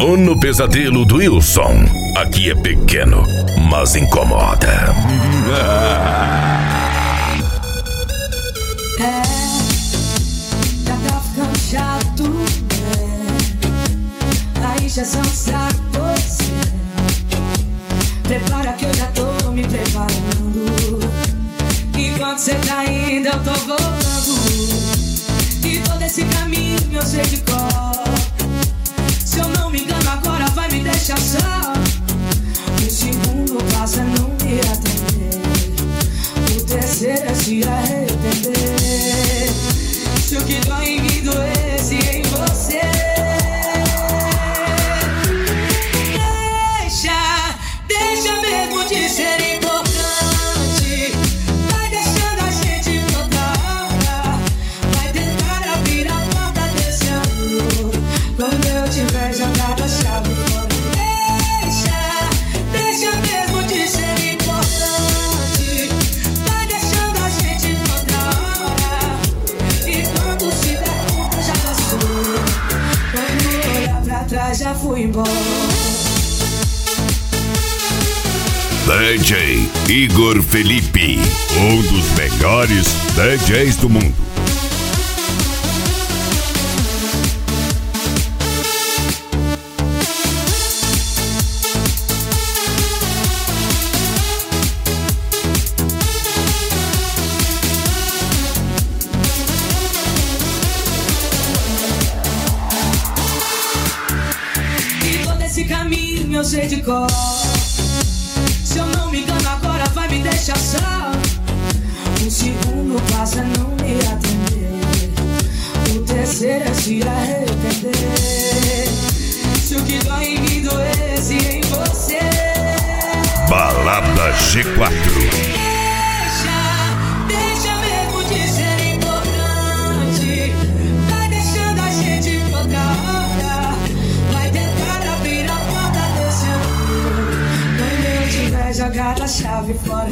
Ou no pesadelo do Wilson. Aqui é pequeno, mas incomoda. Já tá ficando chato, né? Aí já são sacos. Prepara que eu já tô me preparando. Enquanto cê tá indo, eu tô voltando. E todo esse caminho eu sei de cor. Se eu não me engano agora vai me deixar só. O segundo passa não me atender. O terceiro é se arrepender. Se o que dói em mim doesse em você. Deixa mesmo de ser importante. Vai deixando a gente toda hora. Vai tentar abrir a porta desse amor. Quando eu tiver jogado a chave fora. Deixa mesmo de ser importante. Vai deixando a gente toda hora. E quando se der conta já passou. Quando olhar pra trás já fui embora. DJ Igor Felipe, um dos melhores DJs do mundo. E todo esse caminho eu sei de cor. Se eu não me engano agora vai me deixar só. O segundo passa não me atender. O terceiro é se arrepender. Se o que dói em mim doesse em você. Balada G4. Deixa mesmo de ser importante. Vai deixando a gente toda hora. Vai tentar abrir a porta desse amor. Quando eu tiver jogado a chave fora.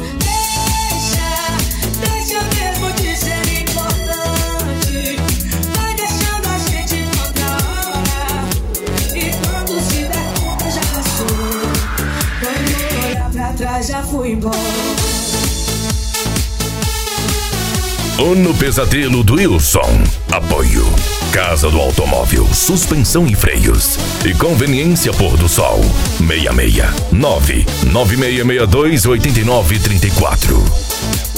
Deixa mesmo de ser importante. Vai deixando a gente toda hora. E quando se der conta já passou. Quando olhar pra trás já fui embora. Ou no pesadelo do Wilson. Apoio Casa do Automóvel, suspensão e freios. E Conveniência Pôr do Sol. 66 99662 8934.